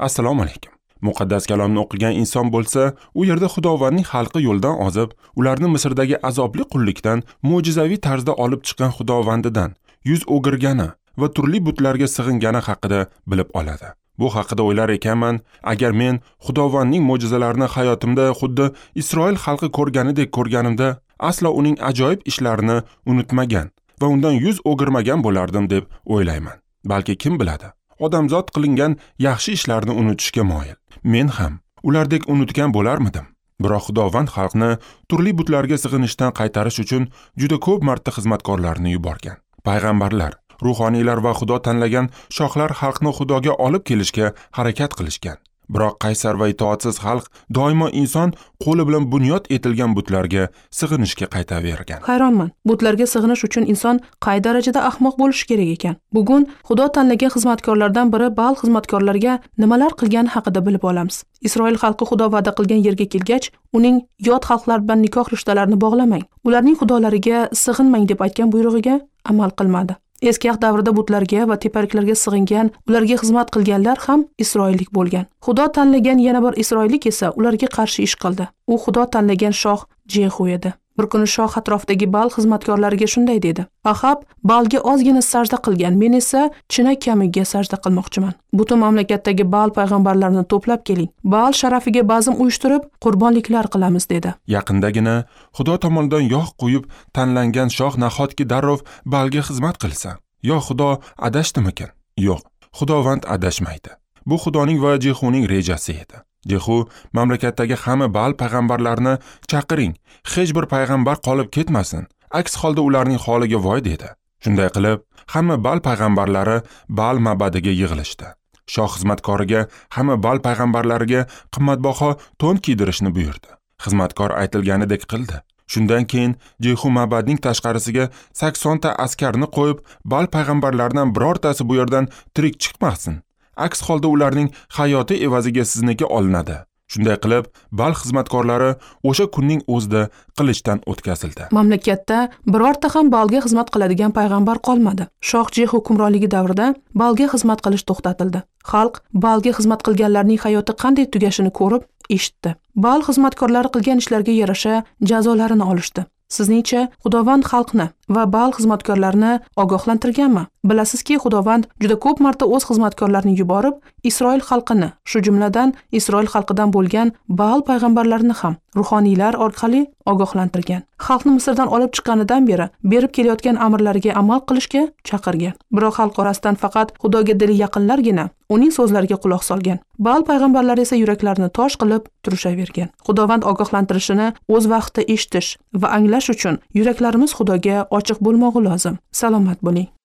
Assalomu alaykum. Muqaddas kalomni o'qigan inson bo'lsa, u yerda Xudovandning xalqi yo'ldan ozib, ularni Misrdagi azobli qullikdan mo'jizaviy tarzda olib chiqqan Xudovandidan yuz o'girgani va turli butlarga sig'ingani haqida bilib oladi. Bu haqida o'ylar ekanman, agar men Xudovandning mo'jizalarini hayotimda xuddi Isroil xalqi ko'rganidek ko'rganimda, aslo uning ajoyib ishlarini unutmagan va undan yuz o'girmagan bo'lardim deb o'ylayman. Balki kim biladi? Odamzod qilingan yaxshi ishlarni unutishga moyil. Men ham ulardek unutgan bo'larmidim. Biroq Xudovand xalqni turli butlarga sig'inishdan qaytarish uchun juda ko'p marta xizmatkorlarni yuborgan. Payg'ambarlar, ruhoniylar va Xudo tanlagan shohlar xalqni Xudoga olib kelishga harakat qilishgan. Biroq qaysar va itoatsiz xalq doimo inson qo'li bilan bunyod etilgan butlarga sig'inishga qaytavergan. Hayronman. Butlarga sig'inish uchun inson qay darajada ahmoq bo'lishi kerak ekan. Bugun Xudo tanlagan xizmatkorlardan biri Baal xizmatkorlarga nimalar qilgani haqida bilib olamiz. Isroil xalqi Xudo va'da qilgan yerga kelgach, uning yot xalqlar bilan nikoh rishtalarini bog'lamang, ularning xudolariga sig'inmang deb aytgan buyrug'iga amal qilmadi. Eski davrida butlarga va tepaliklarga sig'ingan, ularga xizmat qilganlar ham isroillik bo'lgan. Xudo tanlagan yana bir isroillik esa ularga qarshi ish qildi. U Xudo tanlagan shoh Jehu edi. Bir kuni shoh atrofidagi Baal xizmatkorlariga shunday dedi: "Ahab Baalga ozgina sajda qilgan, men esa china kamiga sajda qilmoqchiman. Butun mamlakatdagi Baal payg'ambarlarini to'plab keling. Baal sharafiga bazm uyushtirib, qurbonliklar qilamiz" dedi. Yaqindagina Xudo tomonidan yog' qo'yib tanlangan shoh nahotki darrov Baalga xizmat qilsa? Yo Xudo adashdimikin? Yo'q, Xudovand adashmaydi. Bu Xudoning va Jehuning rejasi edi. Jehu mamlakatdagi hamma Baal payg'ambarlarni chaqiring, hech bir payg'ambar qolib ketmasin. Aks holda ularning holiga voy dedi. Shunday qilib, hamma Baal payg'ambarlari Baal mabadiga yig'ilishdi. Shoh xizmatkoriga hamma Baal payg'ambarlariga qimmatbaho to'n kiydirishni buyurdi. Xizmatkor aytilganidek qildi. Shundan keyin Jehu mabadning tashqarisiga 80 ta askarni qo'yib, Baal payg'ambarlaridan birortasi bu yerdan tirik chiqmasin. Aks holda ularning hayoti evaziga sizniki olinadi. Shunday qilib, Baal xizmatkorlari o'sha kunning o'zida qilichdan o'tkazildi. Mamlakatda birorta ham Baalga xizmat qiladigan payg'ambar qolmadi. Shoh Jehu hukmronligi davrida Baalga xizmat qilish to'xtatildi. Xalq Baalga xizmat qilganlarning hayoti qanday tugashini ko'rib, eshitdi. Baal xizmatkorlari qilgan ishlarga yarasha jazolarini olishdi. Sizningcha, Xudovand xalqni va Baal xizmatkorlarini ogohlantirganmi? Bilasizki, Xudovand juda ko'p marta o'z xizmatkorlarini yuborib, Isroil xalqini, shu jumladan Isroil xalqidan bo'lgan Baal payg'ambarlarini ham ruhoniylar orqali ogohlantirgan. Xalqni Misrdan olib chiqqanidan beri berib kelayotgan amrlariga amal qilishga chaqirgan. Biroq xalq orasidan faqat Xudoga dili yaqinlargina uning so'zlariga quloq solgan. Baal payg'ambarlari esa yuraklarini tosh qilib turushavergan. Xudovand ogohlantirishini o'z vaqtida eshitish va anglash uchun yuraklarimiz Xudoga ochiq bo'lmog'i lozim. Salomat bo'ling.